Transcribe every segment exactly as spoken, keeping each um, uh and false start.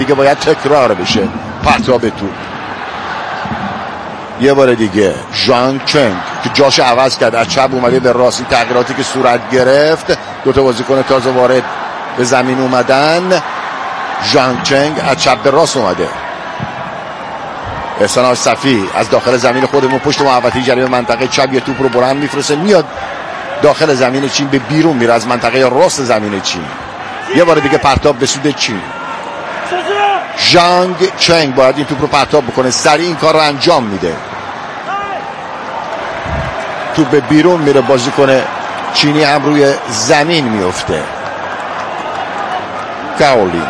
دیگه باید تکرار بشه. پرتاب تو یه بار دیگه ژانگ چنگ که جاش عوض کرد، از چپ اومده به راست. تغییراتی که صورت گرفت، دوتا بازیکن تازه وارد به زمین اومدن. ژانگ چنگ از چپ به راست اومده. احسان آصفی از داخل زمین خودمون پشت محوطه جریمه منطقه چپ یه توپ رو بلند میفرسته، میاد داخل زمین چین، به بیرون میره از منطقه راست زمین چین. یه بار دیگه پرتاب به سود چین. ژانگ چنگ باید این توپ رو پرتاب بکنه، سریع این کار رو انجام میده. توپ به بیرون میره، بازیکن چینی هم روی زمین میفته. کاولین.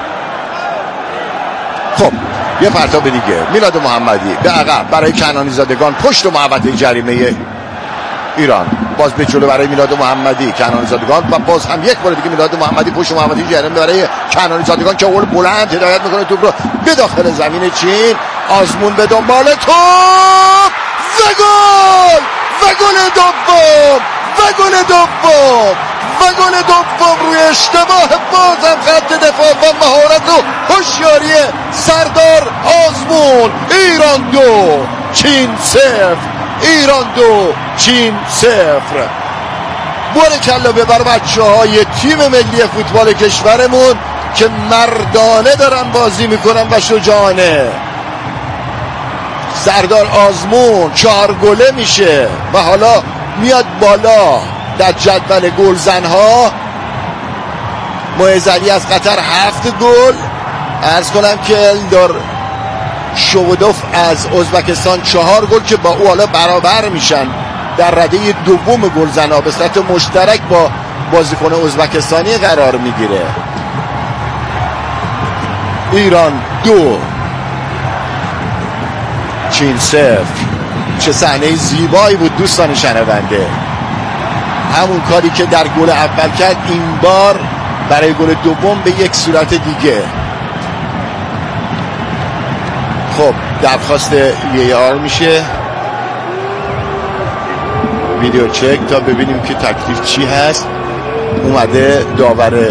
خب یه پرتاب دیگه، میلاد محمدی به عقب برای کنانی زادگان پشت محوطه جریمه ایران. باز به جلو برای میلاد محمدی، کنانی زادگان، و باز هم یک بار دیگه میلاد محمدی پشت محوطه جریمه برای کنانی زادگان که اول بلند هدایت میکنه توپ رو به داخل زمین چین. آزمون به دنبال توپ و گل و گل دوم و گل دوم و گل دوم روی اشتباه بازم خط دفاع و مهارت و هوشیاری سردار آزمون. ایران دو چین صفر. ایران دو چین صفر. بارکلا ببر بچه های تیم ملی فوتبال کشورمون که مردانه دارن بازی میکنن و شجاعانه. سردار آزمون چهار گله میشه و حالا میاد بالا در جدول گلزنها. معز علی از قطر هفت گل. عرض کنم که الدار شودوف از ازبکستان چهار گل که با او حالا برابر میشن در رده دوم گلزنها، به صورت مشترک با بازیکن ازبکستانی قرار میگیره. ایران دو چین صفر. چه صحنه زیبایی بود دوستان شنونده. همون کاری که در گل اول کرد این بار برای گل دوم به یک صورت دیگه. خب درخواست وی آر میشه، ویدیو چک تا ببینیم که تکلیف چی هست. اومده داور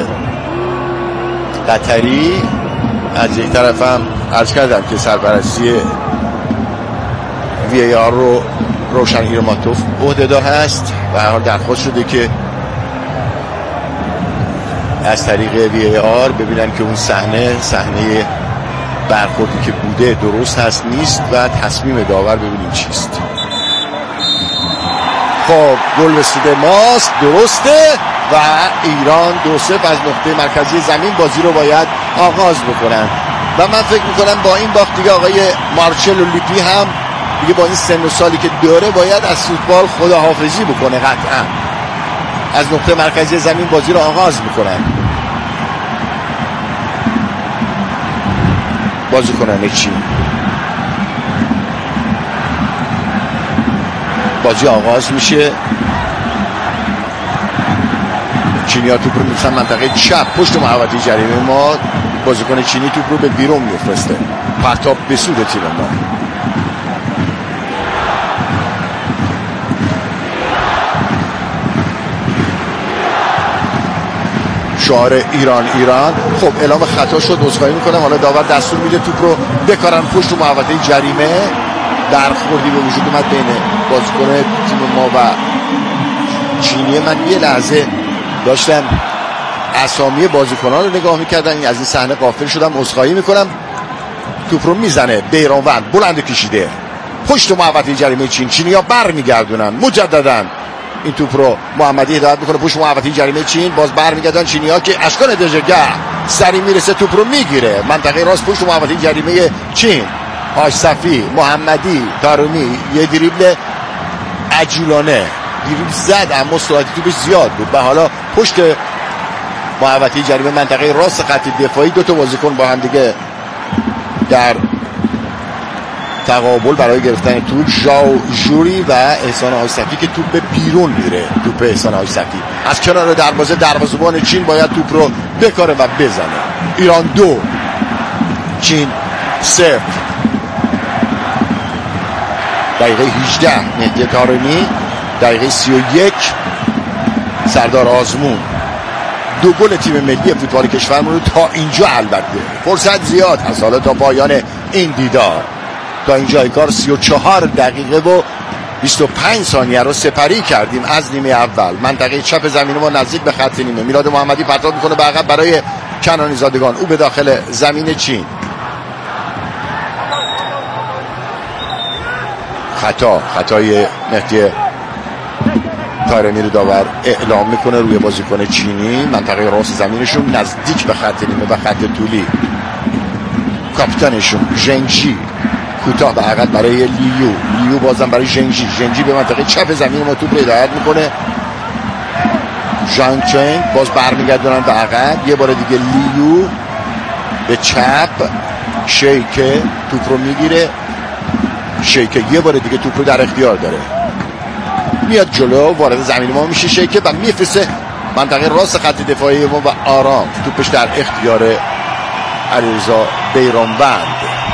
قطری، از یک طرف هم عرض کردم که سرپرستی وی آر رو روشن ایرماتوف عهده‌دار هست و هر حال درخواست شده که از طریق وی آر ببینن که اون صحنه صحنه برخوردی که بوده درست هست نیست و تصمیم داور ببینیم چیست. خب گل به سود ماست، درسته و ایران دو صفر از نقطه مرکزی زمین بازی رو باید آغاز بکنن و من فکر میکنم با این باخت دیگه آقای مارچلو لیپی هم دیگه با این سن و سالی که داره باید از فوتبال خداحافظی بکنه. قطعا از نقطه مرکزی زمین بازی رو آغاز میکنن. بازی کنن چی؟ بازی آغاز میشه. چینی‌ها توپ رو می‌رسن منطقه چپ پشت محوطه جریمه ما. بازیکن چینی توپ رو به بیرون میفرسته. پرتاب به سود تیم ما. شعار ایران ایران. خب اعلام خطا شد، عذرخواهی میکنم. حالا داور دستور میده توپ رو بکارن پشت محوطه جریمه. برخوردی به وجود اومد بین بازیکن تیم ما و چینی. من یه لحظه داشتم اسامی بازیکنان رو نگاه میکردم، از این صحنه غافل شدم، عذرخواهی میکنم. توپ رو میزنه بیرانوند، بلند کشیده پشت محوطه جریمه چین. چینی‌ها برمیگردونن مجددا این توپ رو محمدی هدایت میکنه پشت محوطه جریمه چین. باز برمیگردن چینی‌ها که اشکان دژگه سری میرسه توپ رو میگیره منطقه راست پشت محوطه جریمه چین. آصفی، محمدی، تارومی یه دریبل عجولانه دریبل زد اما سرعت توپش زیاد بود و حالا پشت محوطه جریمه منطقه راست خط دفاعی دو تا بازیکن با هم دیگه در تقابل برای گرفتن توپ. ژاو ژوری و احسان آصفی که توپ به بیرون میره. توپ احسان آصفی از کنار دروازه، دروازه‌بان چین باید توپ رو بکاره و بزنه. ایران دو چین صفر. دقیقه هجده مهدی طارمی، دقیقه سی و یک سردار آزمون. دو گل تیم ملی فوتبال کشورمون رو تا اینجا، البته فرصت زیاد هست حالا تا پایان این دیدار. تا اینجای کار سی و چهار دقیقه و بیست و پنج ثانیه رو سپری کردیم از نیمه اول. منطقه چپ زمین ما نزدیک به خط نیمه. میلاد محمدی پرتاب میکنه به عقب برای کنانی زادگان، او به داخل زمین چین. خطا خطای مهدی طارمی رو داور اعلام میکنه روی بازیکن چینی. منطقه راست زمینشون نزدیک به خط نیمه و خط طولی. کاپیتانشون ژنجی کوتاه به عقب برای لیو. لیو بازم برای ژنجی. ژنجی به منطقه چپ زمین ما توپ رو هدایت میکنه. ژان چنگ باز برمیگردونن به عقب. یه بار دیگه لیو به چپ. شیکه توپ رو میگیره. شیکه یه بار دیگه توپ رو در اختیار داره، میاد جلو، وارد زمین ما میشه شیکه و میفرسته منطقه راست خط دفاعی ما و آرام توپش در اختیار علیرضا بیرانوند،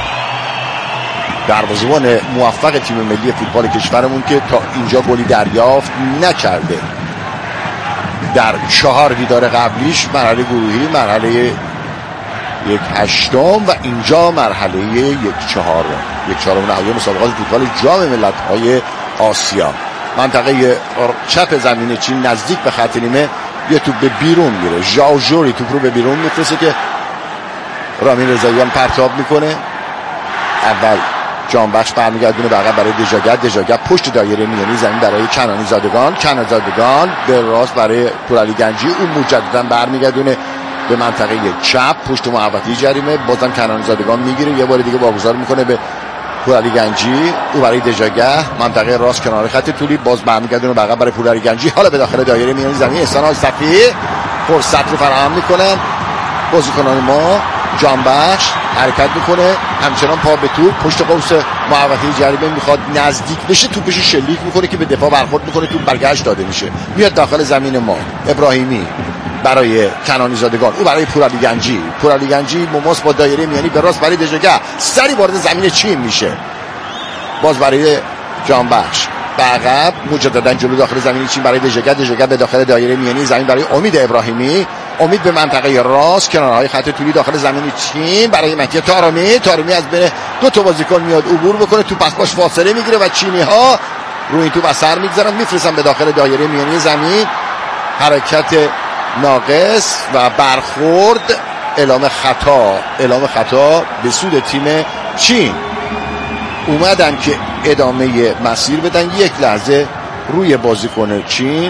دروازه‌بان موفق تیم ملی فوتبال کشورمون که تا اینجا گلی دریافت نکرده در چهار دیدار قبلیش، مرحله گروهی، مرحله یک هشتم و اینجا مرحله یک چهارم یک چهارم نهایی مسابقات فوتبال جام ملت‌های آسیا. منطقه چپ زمین چین نزدیک به خط نیمه یه توپ به بیرون میره. ژائو ژوری توپ رو به بیرون میفرسته که رامین رضاییان پرتاب میکنه. اول جانبخش برمیگردونه به عقب برای دژاگه. دژاگه پشت دایره میانی زمین برای کنانی زادگان. کنانی زادگان به راست برای پورعلی گنجی. اون مجددا برمیگردونه به منطقه چپ پشت محوطه جریمه. بازم کنانی زادگان میگیره، یه بار دیگه واگذار میکنه به پورعلی گنجی. او برای دژاگه منطقه راست کنار خط طولی. باز برمیگردونه به عقب برای پورعلی گنجی. حالا به داخل دایره میانی زمین احسان صفی فرصت رو فراهم میکنن. بازیکنان ما جانبخش حرکت میکنه، همچنان پا به توپ پشت قوس محوطه جریمه میخواد نزدیک بشه، توپش شلیک میکنه که به دفاع برخورد میکنه، توپ برگشت داده میشه، میاد داخل زمین ما. ابراهیمی برای کنانی زادگان، او برای پورعلی گنجی. پورعلی گنجی مماس با دایره میانی به راست برای دژاگه، سری وارد زمین چین میشه. باز برای جانبخش به عقب، مجددا جلو داخل زمین چین برای دژاگه. دژاگه به داخل دایره میانی زمین برای امید ابراهیمی. امید به منطقه راست کنارهای خط طولی داخل زمین چین برای مهدی طارمی. طارمی از بین دو تا بازیکن میاد عبور بکنه، تو پس باش فاصله میگیره و چینی ها روی این توپ اثر میگذارن، میفرستن به داخل دایره میانی زمین. حرکت ناقص و برخورد، اعلام خطا اعلام خطا به سود تیم چین. اومدن که ادامه مسیر بدن، یک لحظه روی بازیکن چین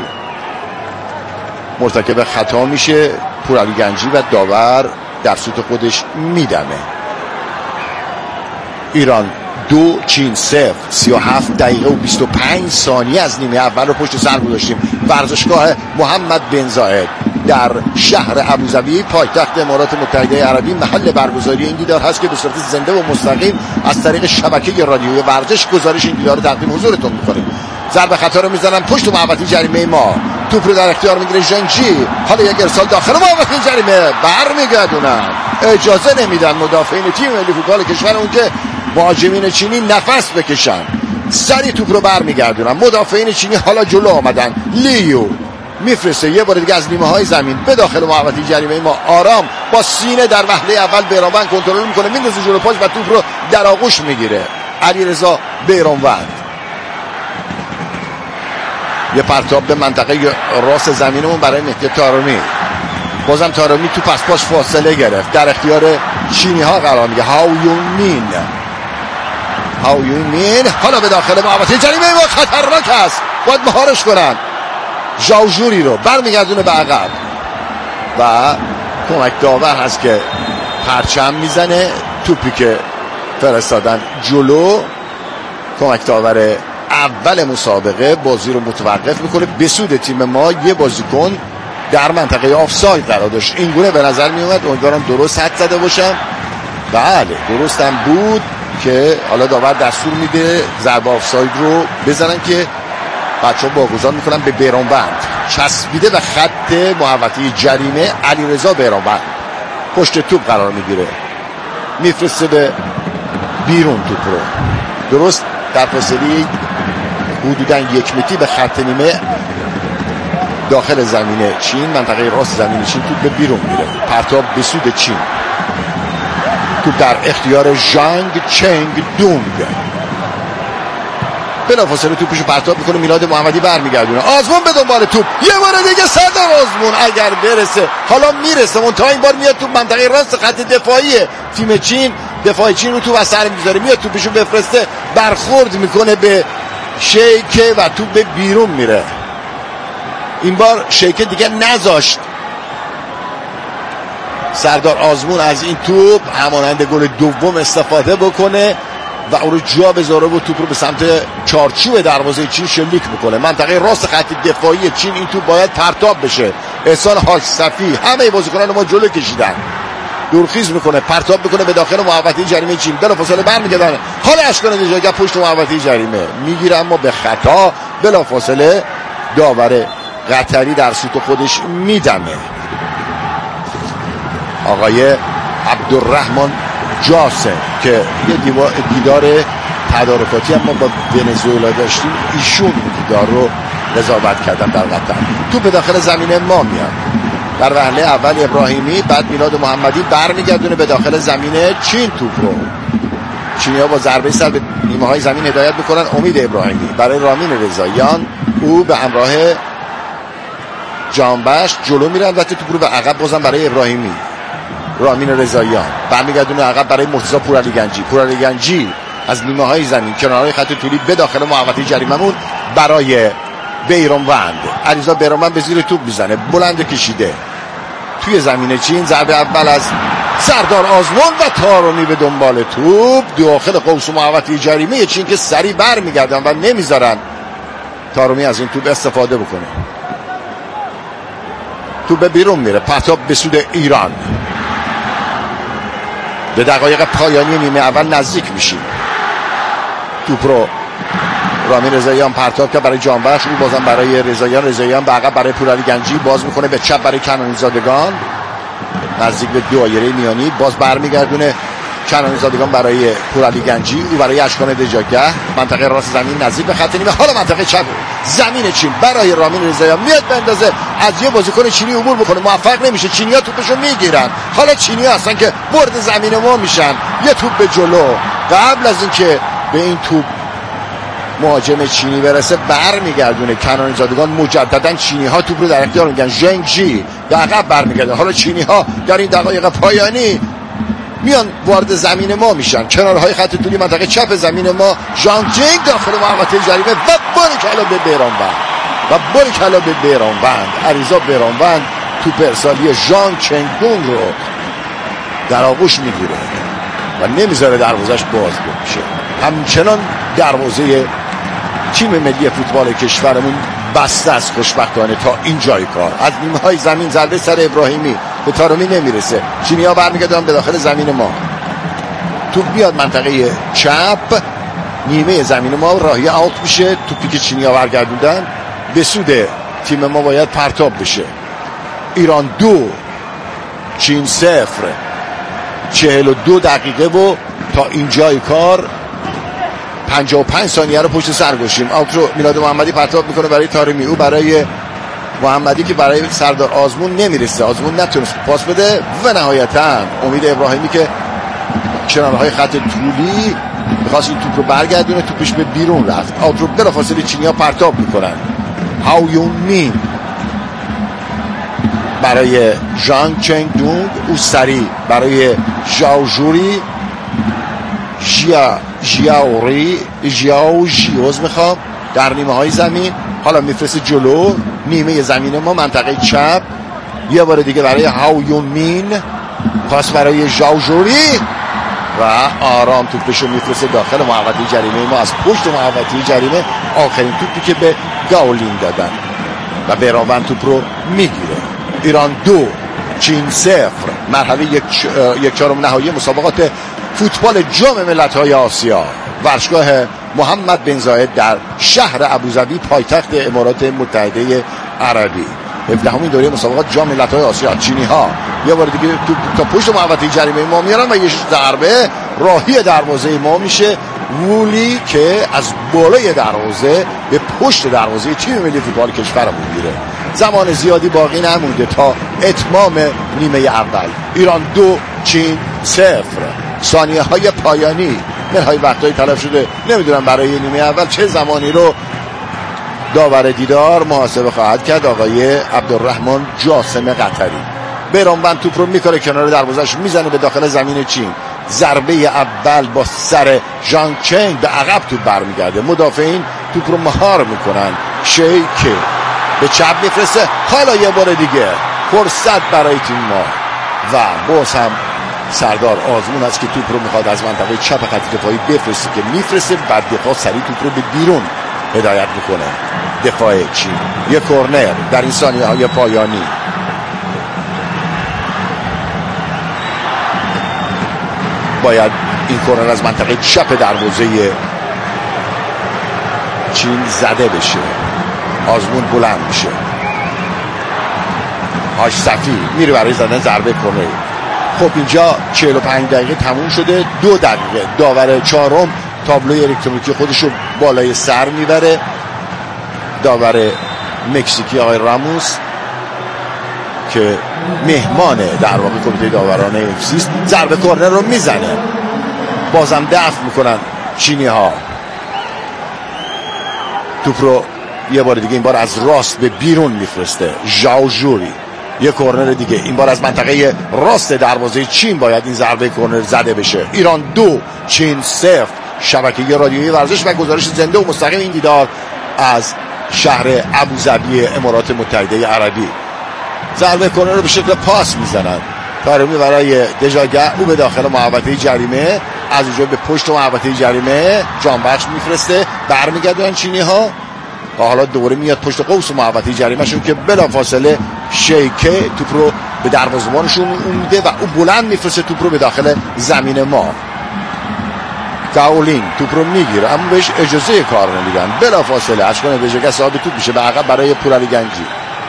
مرتکب خطا میشه پورعلی گنجی و داور در سوت خودش میدمه. ایران دو چین صفر. سی و هفت دقیقه و بیست و پنج ثانیه از نیمه اول رو پشت سر گذاشتیم. ورزشگاه محمد بن زاید در شهر ابوظبی پایتخت امارات متحده عربی محل برگزاری این دیدار هست که به صورت زنده و مستقیم از طریق شبکه رادیویی ورزش گزارش این دیدار رو تقدیم حضورتون می‌کنیم. ضربه خطا رو میزنن پشت محوطه جریمه ما، توپ رو در اختیار میگیره ژنجی. حالا یک ارسال داخل محوطه جریمه، برمیگردونن، اجازه نمیدن مدافعین تیم ملی فوتبال کشور اون که مهاجمین چینی نفس بکشن، سری توپ رو برمیگردونن. مدافعین چینی حالا جلو آمدن. لیو میفرسته یه بار دیگه از نیمه های زمین به داخل محوطه جریمه ما. آرام با سینه در وهله اول بیرانوند کنترل میکنه، میندازه جلو پاش و توپ رو در آغوش میگیره. علیرضا بیرانوند یه پرتاب به منطقه راست زمینمون برای مهدی طارمی. بازم طارمی تو پس پاش فاصله گرفت، در اختیار چینی ها قرار میگه. هاو یون مین هاو یون مین حالا به داخل محوطه جریمه ما، خطرناک است، باید مهارش کنن. ژائو ژوری رو برمیگردونه به عقب و کمک داور هست که پرچم میزنه. توپی که فرستادن جلو، کمک داور اول مسابقه بازی رو متوقف میکنه به سود تیم ما. یه بازیکن در منطقه آفساید قرار داشت، این گونه به نظر میومد. امیدوارم درست حد زده باشم. بله درست هم بود که حالا داور دستور میده ضربه آفساید رو بزنن که بچه‌ها واگذار میکنن به بیرانوند. چسبیده به خط محوطه جریمه علیرضا بیرانوند پشت توپ قرار میگیره، میفرسته به بیرون توپ رو، درست در فاصله حدوداً یک متری به خط نیمه داخل زمین چین، منطقه راست زمین چین، توپ به بیرون میره، پرتاب به سود چین. توپ در اختیار ژانگ چنگ دونگ، بلافاصله توپشو پرتاب میکنه، میلاد محمدی برمیگردونه، آزمون به دنبال توپ، یه بار دیگه سردار آزمون اگر برسه، حالا میرسه، اون تا این بار میاد تو منطقه راست خط دفاعی تیم چین، دفاع چین رو تو وسط میذاره، میاد توپشو بفرسته، برخورد میکنه به شیکه و توپ به بیرون میره. این بار شیکه دیگه نذاشت سردار آزمون از این توپ همانند گل دوم استفاده بکنه و اون رو جا بذاره و توپ رو به سمت چارچوب دروازه چین شلیک میکنه. منطقه راست خط دفاعی چین این توپ باید پرتاب بشه. احسان حاج صفی همه بازیکنان ما جلو کشیدن، دورخیز میکنه، پرتاب میکنه به داخل محوطه جریمه چین، بلافاصله برمیگردن، حالا اشکان نژادگر پشت محوطه جریمه میگیره اما به خطا، بلافاصله داور قطری در سوت خودش میدمه. آقای عبدالرحمن جاسم که یه دیدار تدارکاتی هم ما با ونزوئلا داشتیم، ایشون دیدار رو قضاوت کردن در قطر. تو به داخل زمین ما میاد، در وهله اول ابراهیمی، بعد میلاد محمدی برمیگردونه به داخل زمین چین توپ رو. چینی‌ها با ضربه سر به نیمه های زمین هدایت میکنن. امید ابراهیمی برای رامین رضاییان، او به همراه جانبخش جلو میره، البته توپ رو به عقب بازم برای ابراهیمی. رامین رضاییان برمیگردونه عقب برای مرتضی پورعلی گنجی. پورعلی گنجی از نیمه های زمین کنارهای خط طولی به داخل محوطه جریمه‌مون برای بیرانوند. علیرضا بیرانوند به زیر توپ میزنه، بلند کشیده توی زمین چین. ضربه اول از سردار آزمون و طارمی به دنبال توپ داخل قوس محوطه جریمه چین که سریع برمیگردن و نمیذارن طارمی از این توپ استفاده بکنه. توپ به بیرون میره، پرتاب به سود ایران. به دقایق پایانی نیمه اول نزدیک میشیم. توپ رو رامین رضاییان پرتاب که برای جانبخش، او بازم برای رضاییان، رضاییان به عقب برای پورعلی گنجی، باز میکنه به چپ برای کنانی زادگان نزدیک به دایره میانی، باز برمیگردونه کنانی زادگان برای پورعلی گنجی، او برای اشکان نژادگر، منطقه راست زمین نزدیک به خط نیمه. حالا منطقه چپ زمین چین برای رامین رضاییان، میاد بندازه، از یه بازیکن چینی عبور بکنه، موفق نمیشه، چینی‌ها توپشو میگیرن. حالا چینی‌ها هستن که برد زمین ما میشن. یه توپ به جلو، قبل از اینکه به این توپ مهاجم چینی برسه برمیگردونه کنانی زادگان، مجددا چینی ها توپ رو در اختیار میگن. ژنگ جی در عقب برمیگرده. حالا چینی ها در این دقایق پایانی میان وارد زمین ما میشن، کنارهای خط طولی منطقه چپ زمین ما. ژانگ جینگ داخل محوطه جریمه و باریکلا به بیرانوند و باریکلا به بیرانوند. علیرضا بیرانوند توپ ارسالی ژانگ چنگ دونگ رو در آغوش میگیره و نمیذاره دروازش باز بشه. همچنان دروازه تیم ملی فوتبال کشورمون بسته است خوشبختانه تا این جای کار. از نیمه های زمین ضربه سر ابراهیمی به طارمی نمیرسه، چینی ها برمیگردن به داخل زمین ما. توپ بیاد منطقه چپ نیمه زمین ما، راهی آوت میشه. توپی که چینی ها برگردوندن به سود تیم ما باید پرتاب بشه. ایران دو چین صفر، چهل و دو دقیقه و تا این جای کار پنجاه و پنج ثانیه رو پشت سر گذاشتیم. آوت رو میلاد محمدی پرتاب میکنه برای طارمی، او برای محمدی که برای سردار آزمون نمیرسه، آزمون نتونست پاس بده و نهایتا امید ابراهیمی که کنارهای خط طولی میخواست این توپ رو برگردونه، توپش به بیرون رفت. آوت رو بلافاصله چینی ها پرتاب میکنن. هاو یون مین برای ژانگ چنگ دونگ، او سری برای ژاو ژوری، ژیا ژیاوری ژیاو ژیوز میخوام در نیمه های زمین. حالا میفرسته جلو نیمه زمین ما منطقه چپ، یه بار دیگه برای هاو یون مین، پاس برای ژاو ژوری و آرام توپشو میفرسته داخل محوطه جریمه ما. از پشت محوطه جریمه آخرین توپی که به گاولین دادن و بیرانوند توپ رو میگیره. ایران دو چین صفر، مرحله یک, یک چهارم نهایی مسابقات فوتبال جام ملت‌های آسیا، ورزشگاه محمد بن زاید در شهر ابوظبی پایتخت امارات متحده عربی. هفدهمین دوره مسابقات جام ملت‌های آسیا. چینی ها یه بار دیگه تو تا پشت محوطه جریمه ما میارن و یه ضربه راهی دروازه ما میشه. وولی که از بالای دروازه به پشت دروازه تیم ملی فوتبال کشورمون میره. زمان زیادی باقی نمونده تا اتمام نیمه اول. ایران دو چین صفر. ثانیه های پایانی منهای وقتایی تلف شده، نمیدونم برای نیمه اول چه زمانی رو داور دیدار محاسبه خواهد کرد. آقای عبدالرحمن جاسم قطری بیرانوند توپ رو میکنه کنار دروازش، میزنه به داخل زمین چین. ضربه اول با سر ژان چنگ به عقب توپ برمیگرده، مدافعین توپ رو مهار میکنن. شیک به چپ میفرسته، حالا یه بار دیگه فرصت برای تیم ما و باز هم سردار آزمون است که توپ رو میخواد از منطقه چپ خط دفاعی بفرسته که میفرسته، بعد دفاع سریع توپ رو به بیرون هدایت میکنه. دفاع چین یه کورنر در این ثانیه های پایانی. باید این کورنر از منطقه چپ دروازه چین زده بشه. آزمون بلند میشه، هاش صفی میره برای زدن ضربه کورنر. خب اینجا چهل و پنج دقیقه تموم شده، دو دقیقه داور چهارم تابلوی الکترونیکی خودشو بالای سر میبره. داور مکزیکی آقای راموس که مهمان در واقع کمیته داوران افسیست، ضربه کورنر رو میزنه. بازم دفع میکنن چینی ها. توپ رو یه بار دیگه این بار از راست به بیرون میفرسته ژائو ژوری. یه کورنر دیگه این بار از منطقه راست دروازه چین باید این ضربه کورنر زده بشه. ایران دو چین صفر. شبکه رادیویی ورزش و گزارش زنده و مستقیم این دیدار از شهر ابوظبی امارات متحده عربی. ضربه کورنر رو به شکل پاس میزنن. طارمی برای دژاگه، او به داخل محوطه جریمه، از اونجا به پشت محوطه جریمه جانبخش میفرسته، برمیگردن چینی ها و حالا دوباره میاد پشت قوس محوطه جریمه شون که بلافاصله شیکه توپ رو به دروازه‌بانشون میده و او بلند میفرسته توپ رو به داخل زمین ما. گاولین توپ رو میگیره اما بهش اجازه کار نمیدن، بلافاصله اشکان دژاگه صاحب توپ میشه به عقب برای پورعلی گنجی.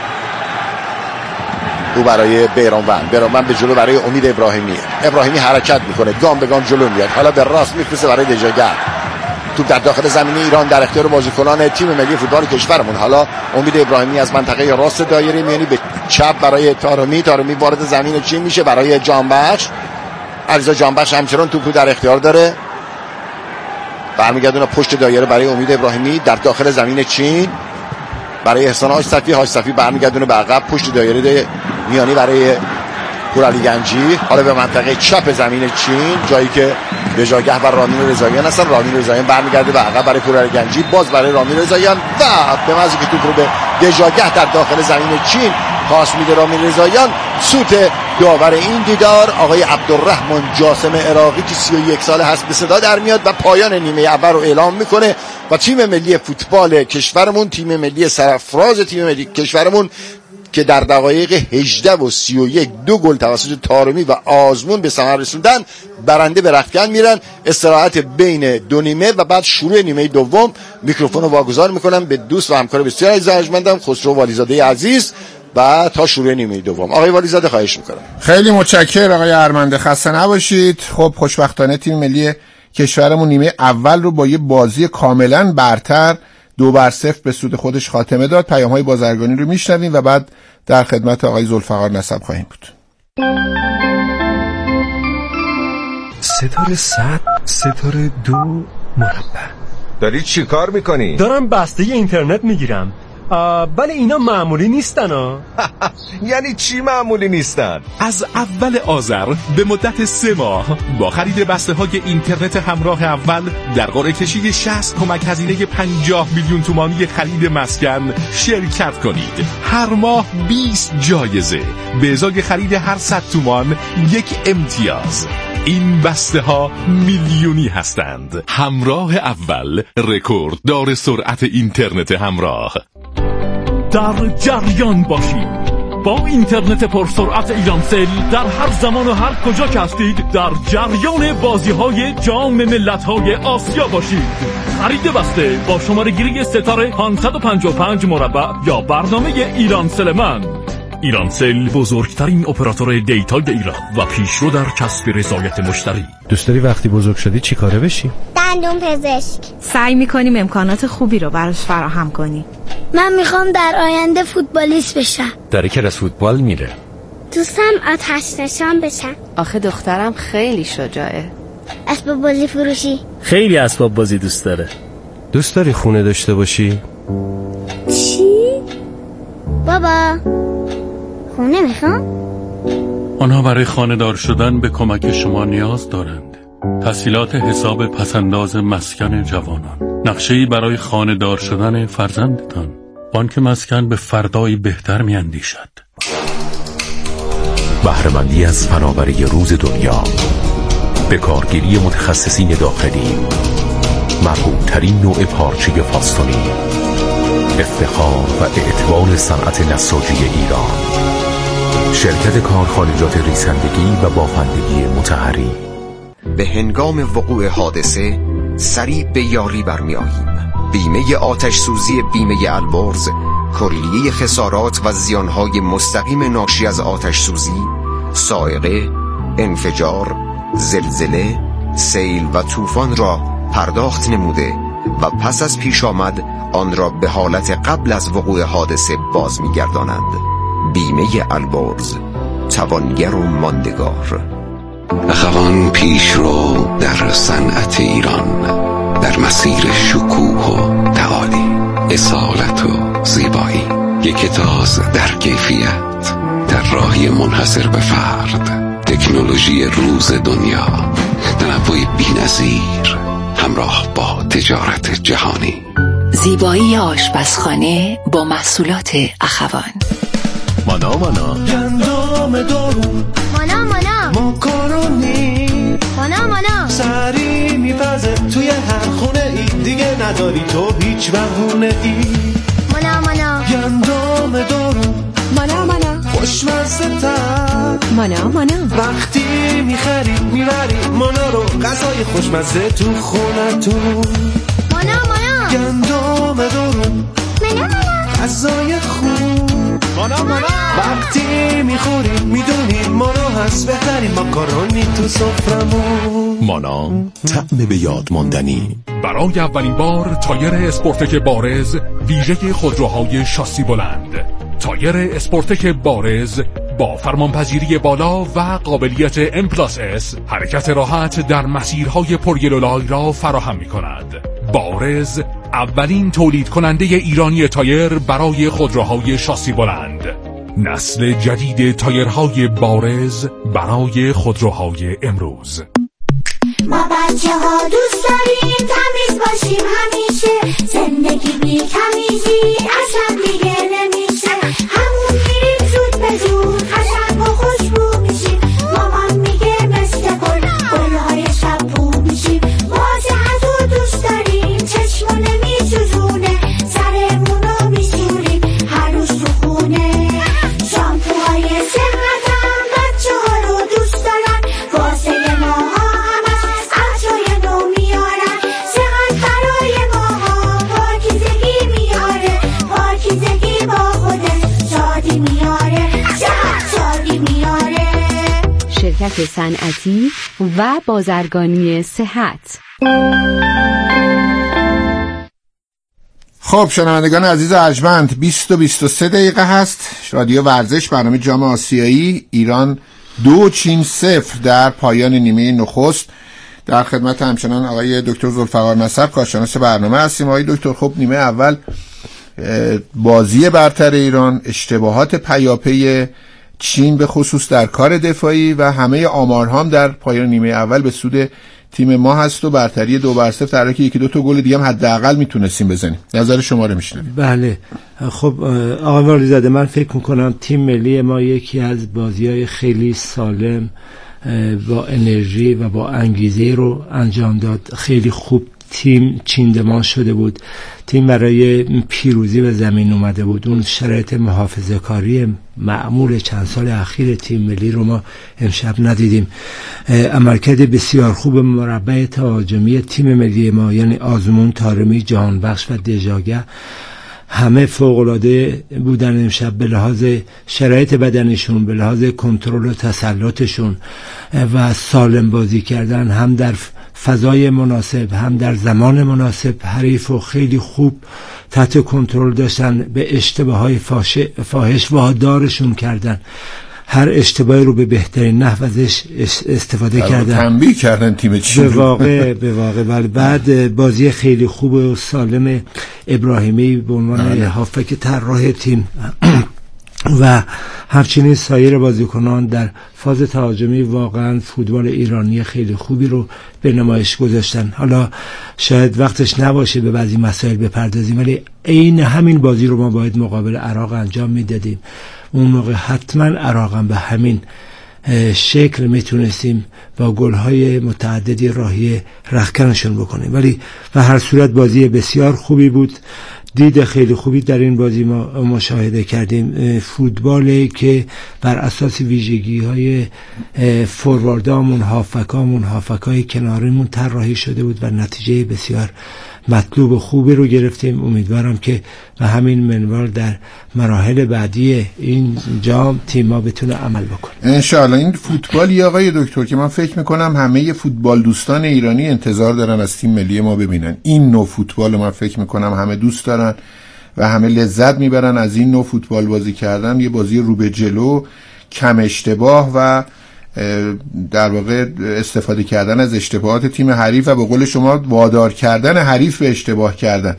او برای بیرانوند، بیرانوند به جلو برای امید ابراهیمی. ابراهیمی حرکت میکنه، گام به گام جلو میاد، حالا به راست میفرسته برای دژاگه. توپ در داخل زمین ایران در اختیار بازیکنان تیم ملی فوتبال کشورمون. حالا امید ابراهیمی از منطقه راست دایره میانی به چپ برای تارمی. تارمی وارد زمین چین میشه برای جانبخش. علیرضا جانبخش همچنان توپ در اختیار داره، برمیگردونه پشت دایره برای امید ابراهیمی در داخل زمین چین برای احسان هاش صفی. هاش صفی برمیگردونه به عقب پشت دایره میانی برای پورعلی گنجی. حالا به منطقه چپ زمین چین جایی که دژاگه و رامین رضاییان هستن. رامین رضاییان برمیگرده به عقب برای پورعلی گنجی، باز برای رامین رضاییان و به محض که توپ رو به دژاگه در داخل زمین چین پاس میده رامین رضاییان. سوت داور این دیدار آقای عبدالرحمن جاسم عراقی که سی و یک ساله هست به صدا در میاد و پایان نیمه اول رو اعلام میکنه و تیم ملی فوتبال کشورمون، تیم ملی سرفراز تیم ملی کشورمون که در دقایق هجده و سی و یک دو گل توسط طارمی و آزمون به ثمر رسوندن، برنده به رختکن میرن. استراحت بین دو نیمه و بعد شروع نیمه دوم. میکروفون رو واگذار میکنم به دوست و همکار بسیار عزیزمندم خسرو والیزاده عزیز و تا شروع نیمه دوم. آقای والیزاده خواهش میکنم. خیلی متشکرم آقای ارمنده، خسته نباشید. خب خوشبختانه تیم ملی کشورمون نیمه اول رو با یه بازی کاملا برتر دو بر صفر به سود خودش خاتمه داد. پیام‌های بازرگانی رو میشنویم و بعد در خدمت آقای ذوالفقار نسب خواهیم بود. ستاره صد، ستاره دو مربع. داری چی کار میکنی؟ دارم بسته اینترنت میگیرم. ولی اینا معمولی نیستن ها. یعنی چی معمولی نیستن؟ از اول آذر به مدت سه ماه با خرید بسته های اینترنت همراه اول در قرعه کشی شصت کمک هزینه پنجاه میلیون تومانی خرید مسکن شرکت کنید. هر ماه بیست جایزه به ازای خرید هر صد تومان یک امتیاز. این بسته ها میلیونی هستند. همراه اول، رکورد دار سرعت اینترنت همراه. در جریان باشید با اینترنت پرسرعت ایرانسل. در هر زمان و هر کجا که هستید در جریان بازی‌های جام ملت‌های آسیا باشید. خرید بسته با شماره گیری ستاره پانصد و پنجاه و پنج مربع یا برنامه ایرانسل من. ایرانسل بزرگترین اپراتور دیتای ایران و پیشرو در کسب رضایت مشتری. دوست داری وقتی بزرگ شدی چی کاره بشی؟ دندون پزشک. سعی میکنیم امکانات خوبی رو براش فراهم کنیم. من میخوام در آینده فوتبالیست بشم. داره کلاس فوتبال میره. دوستم آتش نشان بشم. آخه دخترم خیلی شجاعه. اسباب بازی فروشی. خیلی اسباب بازی دوست داره. دوست داری خونه داشته باشی؟ چی؟ بابا خونه میخوام؟ آنها برای خانه‌دار شدن به کمک شما نیاز دارند. تسهیلات حساب پسنداز مسکن جوانان، نقشه‌ای برای خانه‌دار شدن فرزندتان. بانک مسکن به فردایی بهتر می‌اندیشد. بهره‌مندی از فناوری روز دنیا، به کارگیری متخصصین داخلی، مرغوب‌ترین نوع پارچه فاستونی، افتخار و اعتبار صنعت نساجی ایران، شرکت کارخانجات ریسندگی و بافندگی مطهری. به هنگام وقوع حادثه سریع به یاری برمی آییم. بیمه آتش سوزی بیمه البرز کلیه خسارات و زیانهای مستقیم ناشی از آتش سوزی، سائقه، انفجار، زلزله، سیل و طوفان را پرداخت نموده و پس از پیش آمد آن را به حالت قبل از وقوع حادثه باز می گردانند. بیمه البرز، توانگر و ماندگار. اخوان پیش رو در صنعت ایران، در مسیر شکوه و تعالی، اصالت و زیبایی، یک تاز در کیفیت، در راهی منحصر به فرد، تکنولوژی روز دنیا، تنوع بی‌نظیر همراه با تجارت جهانی. زیبایی آشپزخانه با محصولات اخوان. مانا مانا گندم دارو، مانا مانا ماکارونی، مانا مانا سری میپزه توی هر خونه ای، دیگه نداری تو هیچ بهونه ای. مانا مانا گندم دارو، مانا مانا خوشمزه تر، مانا مانا وقتی میخری میبری مانا رو، غذای خوشمزه تو خونتون. مانا مانا گندم دارو، مانا مانا غذای خوب، مانا مانا وقتی میخوری میدونی مانا هست بهترین ماکارونی تو سفرمون. مانا، طعم به یاد ماندنی. برای اولین بار تایر اسپورتک بارز ویژه خودروهای شاسی بلند. تایر اسپورتک بارز با فرمانپذیری بالا و قابلیت ام پلاس اس حرکت راحت در مسیرهای پرگلولای را فراهم می کند. بارز اولین تولید کننده ایرانی تایر برای خودروهای شاسی بلند. نسل جدید تایرهای بارز برای خودروهای امروز. ما بچه ها دوست داریم تمیز باشیم همیشه، زندگی بی تمیزی اصلا دیگه نمیشه. همون میریم زود به زود قشنگ و خوشبو میشیم. مامان میگه مثل گل گلهای شب بو میشیم. واسه از او دوست داریم چشمو نمیسوزونه، سرمونو میسوریم هر روز تو خونه. شامپوهای صحتم بچه ها رو دوست دارن، واسه ماها همش عطرای نو میارن. صحت برای ماها پاکیزگی میاره، پاکیزگی با خودش شادی میاره، صحت شادی میاره. شرکت صنعتی و بازرگانی صحت. خب شنوندگان عزیز ارجمند، بیست و بیست و سه دقیقه هست. رادیو ورزش، برنامه جام آسیایی، ایران دو چین صفر در پایان نیمه نخست. در خدمت همچنان آقای دکتر ذوالفقار نصب، کارشناس برنامه هستیم. آقای دکتر، خب نیمه اول بازی برتر ایران، اشتباهات پیاپی چین به خصوص در کار دفاعی و همه آمارها هم در پایان نیمه اول به سود تیم ما هست و برتری دو بر صفر، در حالی که یکی دو تا گل دیگه هم حداقل میتونستیم بزنیم. نظر شما رو میشنویم. بله، خب آقای والی زاده، من فکر میکنم تیم ملی ما یکی از بازی‌های خیلی سالم با انرژی و با انگیزه رو انجام داد. خیلی خوب تیم چیندمان شده بود، تیم برای پیروزی به زمین اومده بود. اون شرایط محافظه کاری معمول چند سال اخیر تیم ملی رو ما امشب ندیدیم. عملکرد بسیار خوب مربع تهاجمی تیم ملی ما، یعنی آزمون، طارمی، جهانبخش و دژاگه، همه فوق‌العاده بودن امشب به لحاظ شرایط بدنشون، به لحاظ کنترل و تسلطشون و سالم بازی کردن، هم در فضای مناسب هم در زمان مناسب حریف و خیلی خوب تحت کنترل داشتن، به اشتباههای فاحش وادارشون کردن، هر اشتباهی رو به بهترین نحو ازش استفاده کردن، تنبیه کردن تیم چین به واقع به واقع ولی بعد بازی خیلی خوب و سالم ابراهیمی به عنوان هافک طراح تیم و همچنین سایر بازیکنان در فاز تهاجمی واقعا فوتبال ایرانی خیلی خوبی رو به نمایش گذاشتن. حالا شاید وقتش نباشه به بعضی مسائل بپردازیم، ولی عین همین بازی رو ما باید مقابل عراق انجام میدادیم. اون موقع حتما عراق هم به همین شکل میتونستیم با گل‌های متعددی راهی رختکنشون بکنیم. ولی به هر صورت بازی بسیار خوبی بود، دید خیلی خوبی در این بازی ما مشاهده کردیم. فوتبالی که بر اساس ویژگی‌های فورواردامون، هافکامون، هافکای کناریمون طراحی شده بود و نتیجه بسیار مطلوب و خوبی رو گرفتیم. امیدوارم که به همین منوال در مراحل بعدی این جام تیم ما بتونه عمل بکنه انشاءالله. این فوتبالی آقای دکتر که من فکر میکنم همه فوتبال دوستان ایرانی انتظار دارن از تیم ملی ما ببینن. این نوع فوتبال من فکر میکنم همه دوست دارن و همه لذت میبرن از این نوع فوتبال بازی کردن. یه بازی رو به جلو، کم اشتباه و در واقع استفاده کردن از اشتباهات تیم حریف و به قول شما وادار کردن حریف به اشتباه کردن.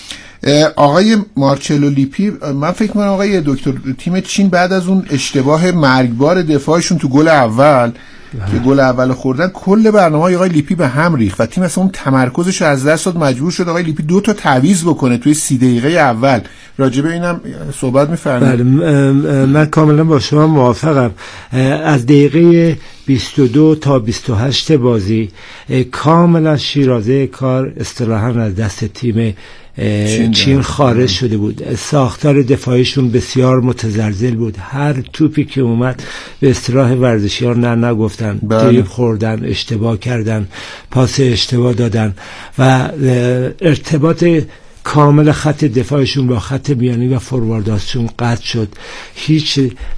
آقای مارچلو لیپی، من فکر می‌کنم آقای دکتر تیم چین بعد از اون اشتباه مرگبار دفاعشون تو گل اول که گل اول خوردن، کل برنامه آقای لیپی به هم ریخت و تیم اصلا اون تمرکزش رو از دست داد، مجبور شد آقای لیپی دو تا تعویض بکنه توی سی دقیقه اول. راجع به اینم صحبت می‌فرمایید؟ بله، من کاملا با شما موافقم. از دقیقه بیست و دو تا بیست و هشت بازی کاملا شیرازه کار اصطلاحاً از دست تیم چین, چین خارج شده بود. ساختار دفاعیشون بسیار متزلزل بود. هر توپی که اومد به اصطلاح ورزشی‌ها نه نگفتن، دریبل خوردن، اشتباه کردن، پاس اشتباه دادن و ارتباط کامل خط دفاعشون با خط میانی و فوروارداشون قطع شد. هیچ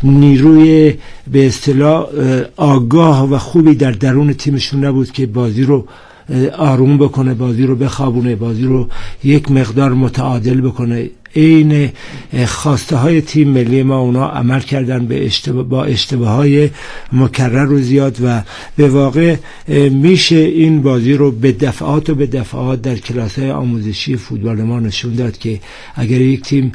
نیروی به اصطلاح آگاه و خوبی در درون تیمشون نبود که بازی رو آروم بکنه، بازی رو بخوابونه، بازی رو یک مقدار متعادل بکنه. این خواسته های تیم ملی ما اونا عمل کردن به اشتباه با اشتباه های مکرر و زیاد و به واقع میشه این بازی رو به دفعات و به دفعات در کلاس های آموزشی فوتبال ما نشون داد که اگر یک تیم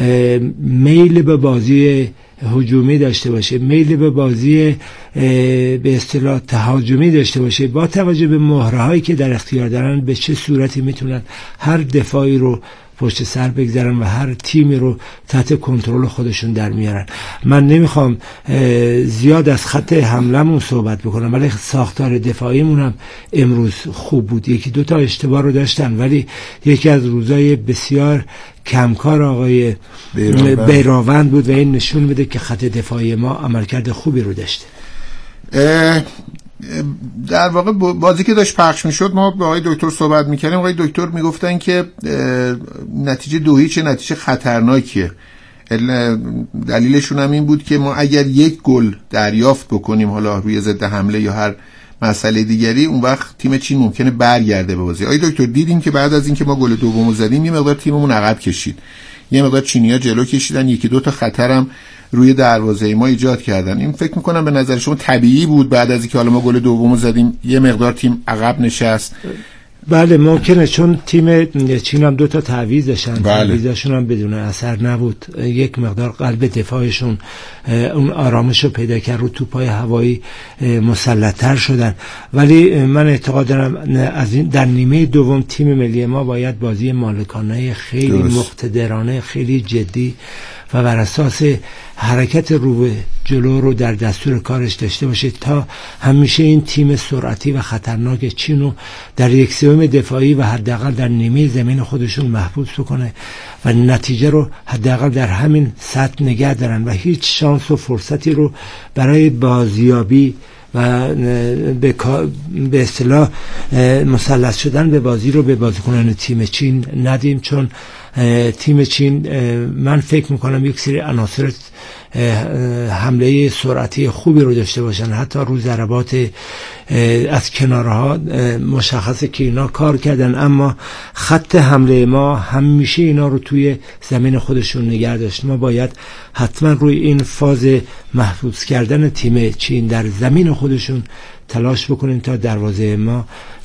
میل به بازی هجومی داشته باشه، میل به بازی به اصطلاح تهاجمی داشته باشه، با توجه به مهرهایی که در اختیار دارن به چه صورتی میتونن هر دفاعی رو پشت سر بگذارن و هر تیمی رو تحت کنترل خودشون در میارن. من نمیخوام زیاد از خط حملمون صحبت بکنم، ولی ساختار دفاعیمون هم امروز خوب بود. یکی دو تا اشتباه رو داشتن، ولی یکی از روزای بسیار کمکار آقای بیراوند بود و این نشون میده که خط دفاعی ما عملکرد خوبی رو داشته. در واقع بازی که داشت پخش میشد ما با آقای دکتر صحبت میکردیم. آقای دکتر میگفتن که نتیجه دو هیچ نتیجه خطرناکیه. دلیلشون هم این بود که ما اگر یک گل دریافت بکنیم حالا روی ضد حمله یا هر مسئله دیگری، اون وقت تیم چین ممکنه برگرده به بازی. آقای دکتر دیدیم که بعد از اینکه ما گل دومو زدیم یه مقدار تیممون عقب کشید، یه مقدار چینی‌ها جلو کشیدن، یکی دو تا خطرم روی دروازه ما ایجاد کردن. این فکر میکنم به نظر شما طبیعی بود بعد از اینکه حالا ما گل دومو زدیم یه مقدار تیم عقب نشست؟ بله ممکنه، چون تیم چین هم دو تا تعویض داشتن. بله. تعویضشون هم بدون اثر نبود. یک مقدار قلب دفاعشون اون آرامش رو پیدا کرد، رو توپای هوایی مسلط‌تر شدن. ولی من اعتقاد دارم از این در نیمه دوم تیم ملی ما باید بازی مالکانه خیلی درست. مقتدرانه، خیلی جدی و بر اساس حرکت رو به جلو رو در دستور کارش داشته باشه تا همیشه این تیم سرعتی و خطرناک چین رو در یک سوم دفاعی و حداقل در نیمه زمین خودشون محفوظ کنه و نتیجه رو حداقل در همین سطح نگه دارن و هیچ شانس و فرصتی رو برای بازیابی و به به اصطلاح مسلط شدن به بازی رو به بازیکنان تیم چین ندیم. چون تیم چین من فکر میکنم یک سری عناصر حمله سرعتی خوبی رو داشته باشن، حتی رو ضربات از کنارها مشخصه که اینا کار کردن، اما خط حمله ما همیشه اینا رو توی زمین خودشون نگه داشت. ما باید حتما روی این فاز محفوظ کردن تیم چین در زمین خودشون تلاش بکنیم تا دروازه ما